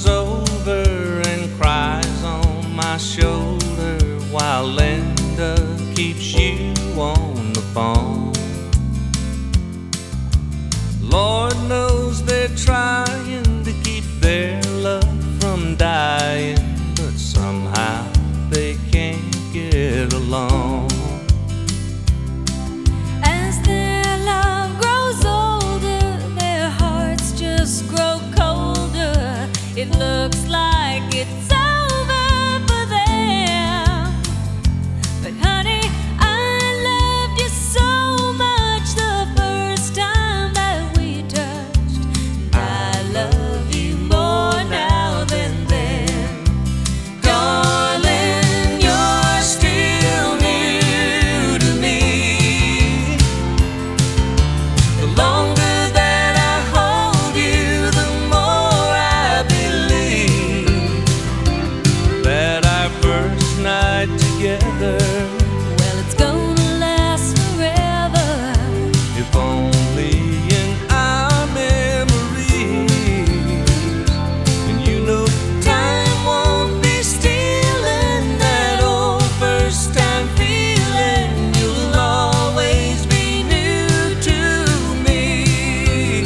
comes over and cries on my shoulder while Linda keeps you on the phone. Lord knows they're trying to keep their love from dying, but somehow they can't get along. As their love grows older, their hearts just grow colder. It looks like it's over for them. But honey, I loved you so much the first time that we touched, and I love you more now than then. Darling, you're still new to me. The longer that I hold you, the more I believe That our first night together, well, it's gonna last forever. if only in our memories. And you know time won't be stealing that old first time feeling. You'll always be new to me.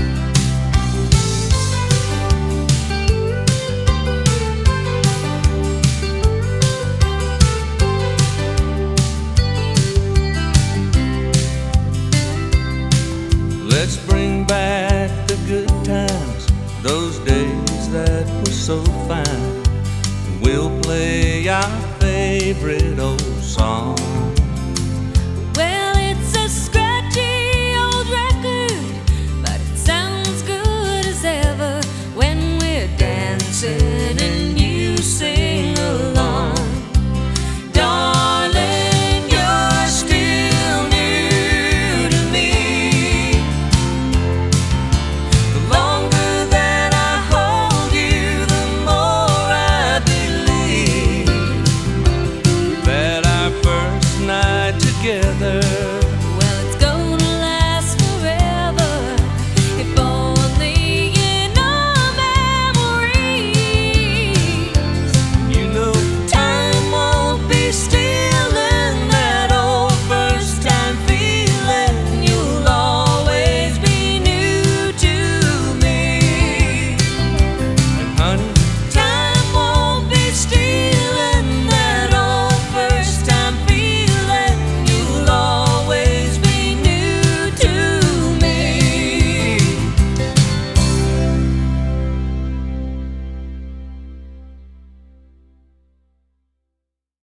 Let's bring back the good times, those days that were so fine. We'll play our favorite old song.